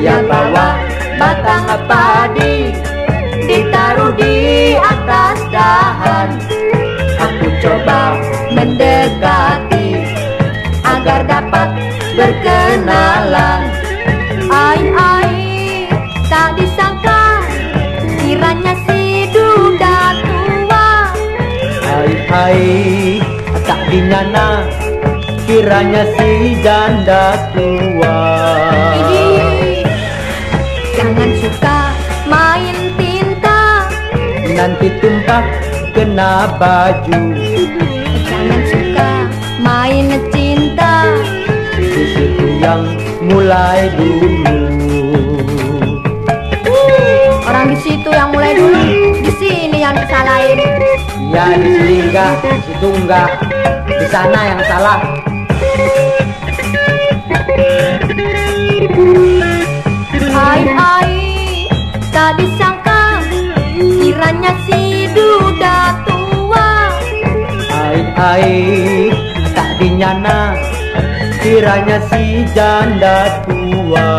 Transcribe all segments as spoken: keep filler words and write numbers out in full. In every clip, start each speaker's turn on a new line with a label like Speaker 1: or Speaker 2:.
Speaker 1: Dia bawa batang padi, ditaruh di atas dahan. Aku coba mendekati agar dapat berkenalan. Ai ai, tak disangka kiranya si duda tua.
Speaker 2: Hai hai, tak dinyana kiranya si janda tua.
Speaker 1: Idih, jangan suka main tinta,
Speaker 2: Nanti tumpah kena baju.
Speaker 1: jangan suka main cinta,
Speaker 2: Di situ yang mulai dulu.
Speaker 1: orang di situ yang mulai dulu, di sini yang disalahin.
Speaker 2: Ya di sini enggak, di situ enggak, di sana yang salah.
Speaker 1: Hai hai, tak disangka kiranya si duda tua.
Speaker 2: Hai hai, tak dinyana kiranya si janda tua.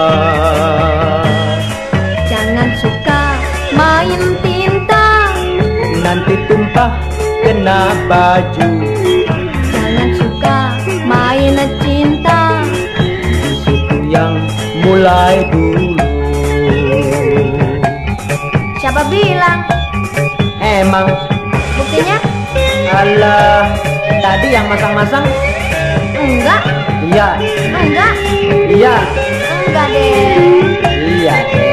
Speaker 1: Jangan suka main tinta,
Speaker 2: Nanti tumpah kena baju.
Speaker 1: jangan suka main cinta,
Speaker 2: Di situ yang mulai dulu.
Speaker 1: siapa bilang?
Speaker 2: Emang
Speaker 1: Buktinya?
Speaker 2: alah, tadi yang masang-masang.
Speaker 1: Enggak,
Speaker 2: Iya,
Speaker 1: enggak,
Speaker 2: iya,
Speaker 1: enggak deh.
Speaker 2: iya.